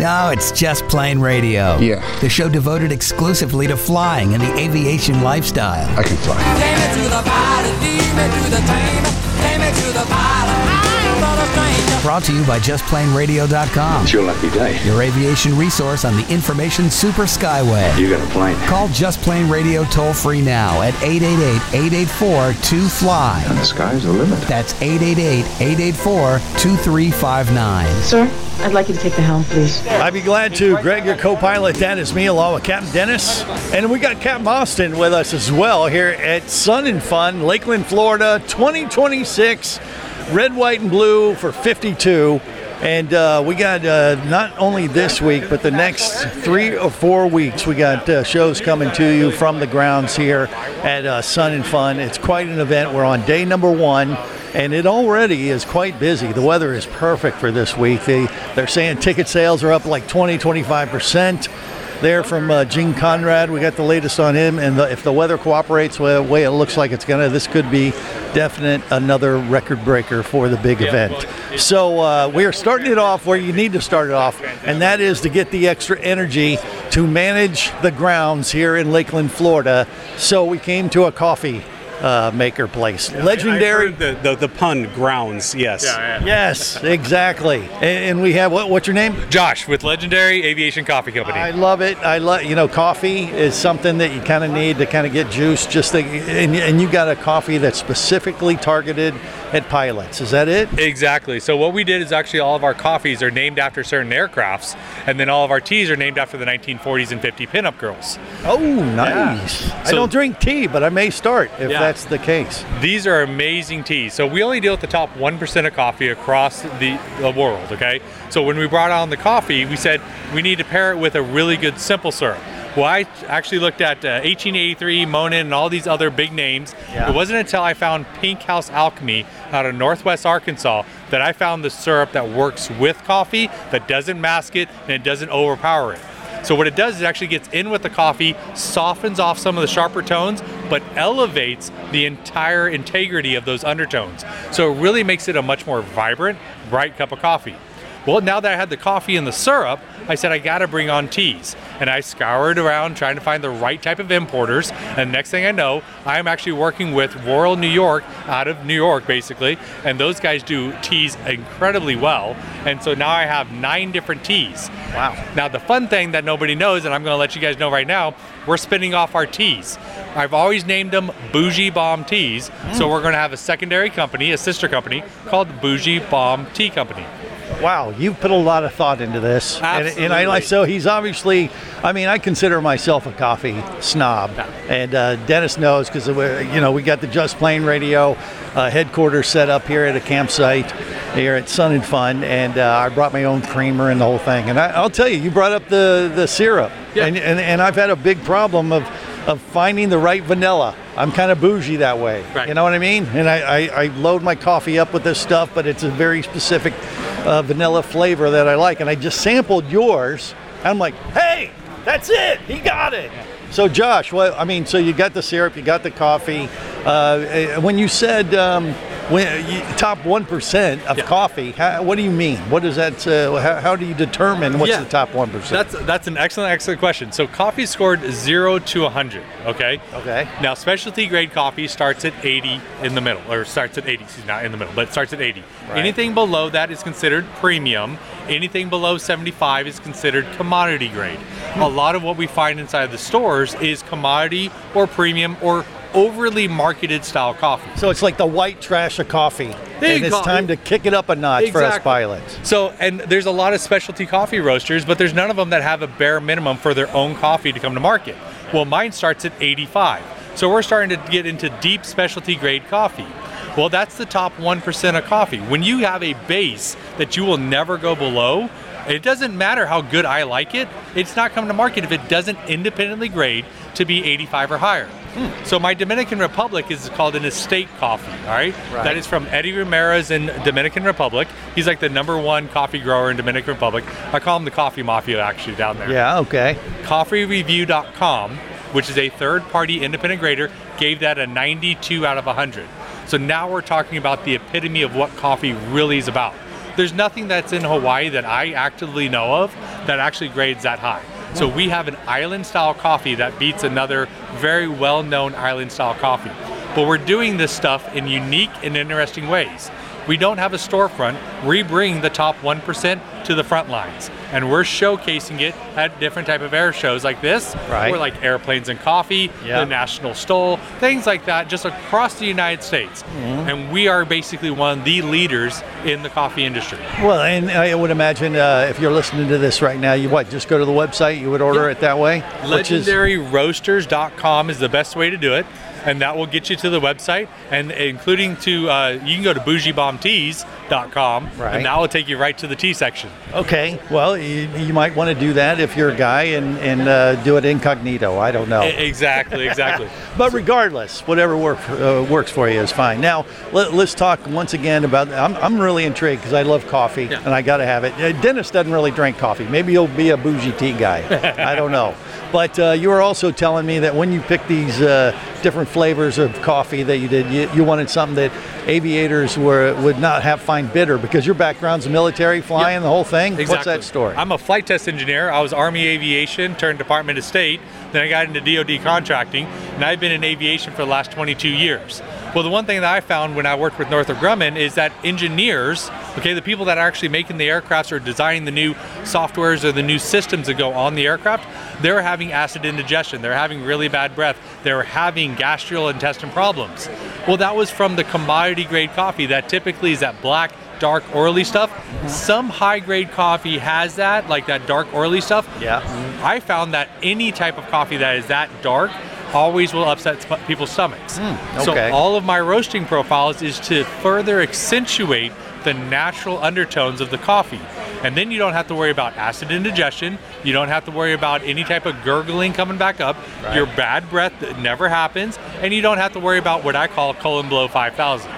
No, it's Just Plain Radio. Yeah. The show devoted exclusively to flying and the aviation lifestyle. I can fly. Take me to the pilot, lead me to the train. Take me to the pilot, I'm not a stranger. Brought to you by JustPlaneRadio.com. It's your lucky day. Your aviation resource on the information super skyway. You got a plane. Call Just Plain Radio toll free now at 888-884-2FLY. And the sky's the limit. That's 888-884-2359. Sir, I'd like you to take the helm, please. I'd be glad to. Greg, your co-pilot, that is me, along with Captain Dennis. And we got Captain Austin with us as well here at Sun and Fun, Lakeland, Florida, 2026. Red, white, and blue for 52. And we got not only this week, but the next 3 or 4 weeks, we got shows coming to you from the grounds here at Sun and Fun. It's quite an event. We're on day number 1. And it already is quite busy. The weather is perfect for this week. They're saying ticket sales are up like 20-25%. There from Gene Conrad. We got the latest on him. And if the weather cooperates the way it looks like it's going to, this could be definite another record breaker for the big event. So we are starting it off where you need to start it off, and that is to get the extra energy to manage the grounds here in Lakeland, Florida. So we came to a coffee maker place. Legendary. The pun, grounds, yes. Yes, exactly. And we have, what's your name? Josh with Legendary Aviation Coffee Company. I love it. Coffee is something that you kind of need to kind of get juice. And you got a coffee that's specifically targeted at pilots. Is that it? Exactly. So what we did is actually all of our coffees are named after certain aircrafts, and then all of our teas are named after the 1940s and 50 pinup girls. Oh, nice. Yeah. I don't drink tea, but I may start if that's the case. These are amazing teas. So we only deal with the top 1% of coffee across the world, okay? So when we brought on the coffee, we said we need to pair it with a really good simple syrup. Well, I actually looked at 1883, Monin, and all these other big names. Yeah. It wasn't until I found Pink House Alchemy out of Northwest Arkansas that I found the syrup that works with coffee, that doesn't mask it, and it doesn't overpower it. So what it does is it actually gets in with the coffee, softens off some of the sharper tones, but elevates the entire integrity of those undertones. So it really makes it a much more vibrant, bright cup of coffee. Well, now that I had the coffee and the syrup, I said I gotta bring on teas. And I scoured around trying to find the right type of importers. And next thing I know, I'm actually working with Royal New York, out of New York basically. And those guys do teas incredibly well. And so now I have 9 different teas. Wow. Now the fun thing that nobody knows, and I'm gonna let you guys know right now, we're spinning off our teas. I've always named them Bougie Bomb Teas. So we're gonna have a secondary company, a sister company, called Bougie Bomb Tea Company. Wow, you've put a lot of thought into this. Absolutely. And I like, so he's obviously, I consider myself a coffee snob. Yeah. And Dennis knows because, we got the Just Plain Radio headquarters set up here at a campsite here at Sun and Fun. And I brought my own creamer and the whole thing. And I'll tell you brought up the syrup. Yeah. And I've had a big problem of finding the right vanilla. I'm kind of bougie that way. Right. You know what I mean? And I load my coffee up with this stuff, but it's a very specific vanilla flavor that I like. And I just sampled yours. I'm like, hey, that's it. He got it. So Josh, so you got the syrup, you got the coffee. When you said top 1% of coffee, what do you mean? What does that? How do you determine what's the top 1%? That's an excellent question. So coffee scored 0 to 100. Okay. Okay. Now specialty grade coffee starts at 80 in the middle, or starts at 80. Not in the middle, but it starts at 80. Right. Anything below that is considered premium. Anything below 75 is considered commodity grade. A lot of what we find inside the stores is commodity or premium or overly marketed style coffee. So it's like the white trash of coffee. And it's time to kick it up a notch for us pilots. So, and there's a lot of specialty coffee roasters, but there's none of them that have a bare minimum for their own coffee to come to market. Well, mine starts at 85. So we're starting to get into deep specialty grade coffee. Well, that's the top 1% of coffee. When you have a base that you will never go below, it doesn't matter how good I like it, it's not coming to market if it doesn't independently grade to be 85 or higher. So my Dominican Republic is called an estate coffee, all right? That is from Eddie Ramirez in Dominican Republic. He's like the #1 coffee grower in Dominican Republic. I call him the Coffee Mafia actually down there. Yeah, okay. CoffeeReview.com, which is a third-party independent grader, gave that a 92 out of 100. So now we're talking about the epitome of what coffee really is about. There's nothing that's in Hawaii that I actively know of that actually grades that high. So we have an island style coffee that beats another very well-known island style coffee. But we're doing this stuff in unique and interesting ways. We don't have a storefront. We bring the top 1% to the front lines. And we're showcasing it at different type of air shows like this, Right. or like Airplanes and Coffee, Yeah. the National Stole, things like that, just across the United States. And we are basically one of the leaders in the coffee industry. Well, and I would imagine if you're listening to this right now, you just go to the website, you would order it that way? Which is- LegendaryRoasters.com is the best way to do it, and that will get you to the website, and including to you can go to BougieBombTeas.com, Right. and that will take you right to the tea section. Okay, well, you might want to do that if you're a guy and do it incognito. I don't know. Exactly. But regardless, whatever works for you is fine. Now, let's talk once again about. I'm really intrigued because I love coffee and I got to have it. Dennis doesn't really drink coffee. Maybe he'll be a bougie tea guy. I don't know. But you were also telling me that when you picked these different flavors of coffee that you did, you wanted something that aviators would not find bitter because your background's military, flying, the whole thing. Exactly. What's that story? I'm a flight test engineer. I was Army Aviation, turned Department of State. Then I got into DoD contracting, and I've been in aviation for the last 22 years. Well, the one thing that I found when I worked with Northrop Grumman is that engineers, the people that are actually making the aircrafts or designing the new softwares or the new systems that go on the aircraft, they're having acid indigestion. They're having really bad breath. They're having gastrointestinal problems. Well, that was from the commodity grade coffee that typically is that black, dark, oily stuff. Some high grade coffee has that, like that dark, oily stuff. Yeah. I found that any type of coffee that is that dark always will upset people's stomachs. okay. So all of my roasting profiles is to further accentuate the natural undertones of the coffee. And then you don't have to worry about acid indigestion. You don't have to worry about any type of gurgling coming back up. Right. Your bad breath never happens. And you don't have to worry about what I call colon blow 5,000.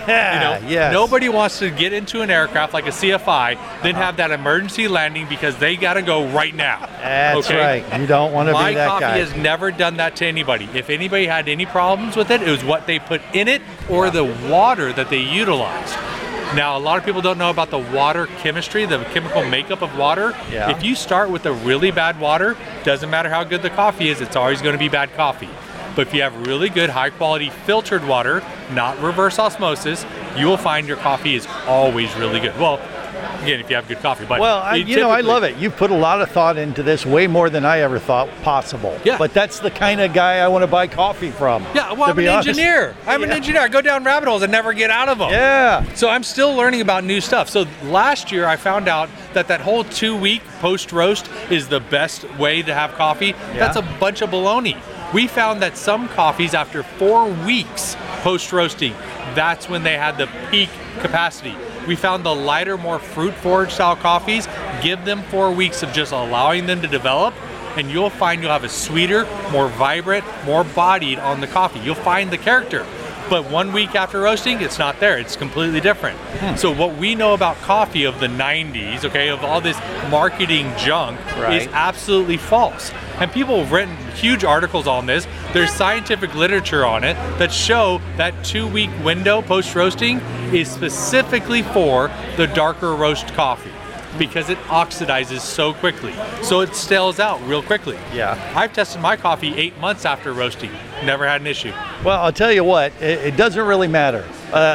Yes. Nobody wants to get into an aircraft like a CFI, then have that emergency landing because they got to go right now. That's right. You don't want to My be that coffee guy. has never done that to anybody. If anybody had any problems with it, it was what they put in it or the water that they utilized. Now, a lot of people don't know about the water chemistry, the chemical makeup of water. Yeah. If you start with a really bad water, doesn't matter how good the coffee is, it's always going to be bad coffee. But if you have really good, high-quality filtered water, not reverse osmosis, you will find your coffee is always really good. Well, again, if you have good coffee. But Well, I love it. You've put a lot of thought into this, way more than I ever thought possible. Yeah. But that's the kind of guy I want to buy coffee from. Yeah, well, to I'm be an honest. engineer. I'm an engineer. I go down rabbit holes and never get out of them. Yeah. So I'm still learning about new stuff. So last year I found out that whole 2-week post-roast is the best way to have coffee. That's a bunch of baloney. We found that some coffees after 4 weeks post-roasting, that's when they had the peak capacity. We found the lighter, more fruit-forward style coffees, give them 4 weeks of just allowing them to develop, and you'll find you'll have a sweeter, more vibrant, more bodied on the coffee. You'll find the character. But 1 week after roasting, it's not there. It's completely different. So what we know about coffee of the 90s, of all this marketing junk, is absolutely false. And people have written huge articles on this. There's scientific literature on it that show that 2-week window post-roasting is specifically for the darker roast coffee because it oxidizes so quickly. So it stales out real quickly. Yeah. I've tested my coffee 8 months after roasting. Never had an issue. Well, I'll tell you what, it doesn't really matter.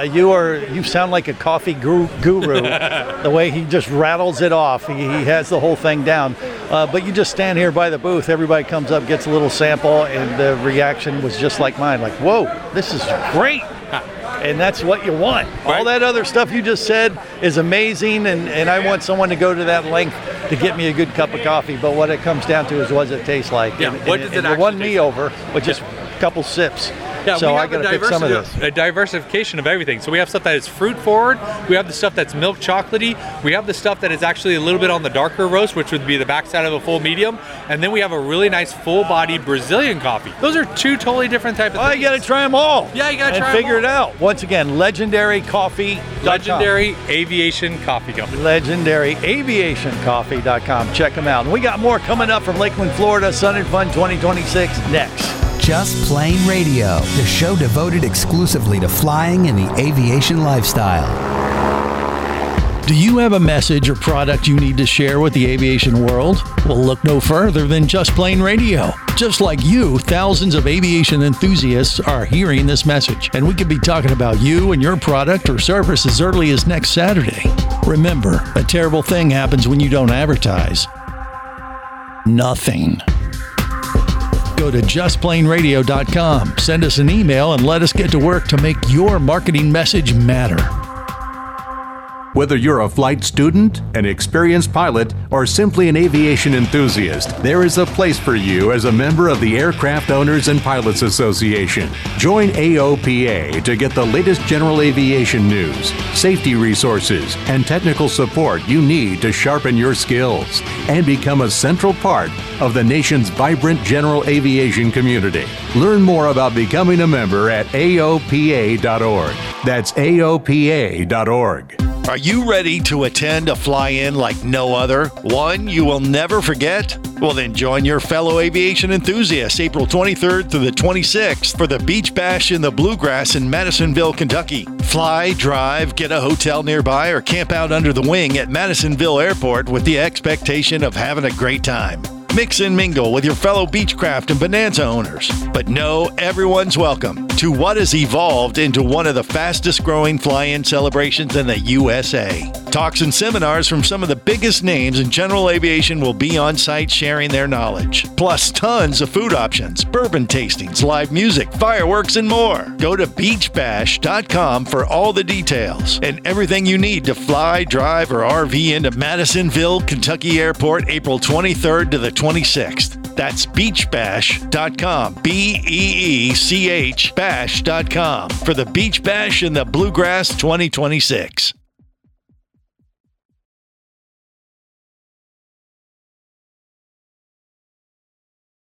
You sound like a coffee guru, the way he just rattles it off. He has the whole thing down. But you just stand here by the booth, everybody comes up, gets a little sample, and the reaction was just like mine, like, whoa, this is great. And that's what you want. Right. All that other stuff you just said is amazing, and I want someone to go to that length to get me a good cup of coffee. But what it comes down to is what does it taste like? Yeah, what does it you actually won taste me like? over with just a couple sips. Yeah, so we I have got to pick some of this. a diversification of everything. So we have stuff that is fruit forward. We have the stuff that's milk chocolatey. We have the stuff that is actually a little bit on the darker roast, which would be the backside of a full medium. And then we have a really nice full-bodied Brazilian coffee. Those are two totally different types of Oh, things. you got to try them all. Yeah, you got to and try 'em figure all. it out. Once again, Legendary Coffee. Legendary Aviation Coffee Company. LegendaryAviationCoffee.com. Check them out. And we got more coming up from Lakeland, Florida. Sun and Fun 2026 next. Just Plain Radio, the show devoted exclusively to flying and the aviation lifestyle. Do you have a message or product you need to share with the aviation world? Well, look no further than Just Plane Radio. Just like you, thousands of aviation enthusiasts are hearing this message, and we could be talking about you and your product or service as early as next Saturday. Remember, a terrible thing happens when you don't advertise. Nothing. Go to justplaneradio.com, send us an email, and let us get to work to make your marketing message matter. Whether you're a flight student, an experienced pilot, or simply an aviation enthusiast, there is a place for you as a member of the Aircraft Owners and Pilots Association. Join AOPA to get the latest general aviation news, safety resources, and technical support you need to sharpen your skills and become a central part of the nation's vibrant general aviation community. Learn more about becoming a member at AOPA.org. That's AOPA.org. Are you ready to attend a fly-in like no other? One you will never forget? Well, then join your fellow aviation enthusiasts April 23rd through the 26th for the Beach Bash in the Bluegrass in Madisonville, Kentucky. Fly, drive, get a hotel nearby, or camp out under the wing at Madisonville Airport with the expectation of having a great time. Mix and mingle with your fellow Beechcraft and Bonanza owners. But know everyone's welcome to what has evolved into one of the fastest growing fly-in celebrations in the USA. Talks and seminars from some of the biggest names in general aviation will be on site sharing their knowledge. Plus tons of food options, bourbon tastings, live music, fireworks, and more. Go to beachbash.com for all the details and everything you need to fly, drive, or RV into Madisonville, Kentucky Airport April 23rd to the 26th. That's beachbash.com, BEECH bash.com for the Beach Bash in the Bluegrass 2026.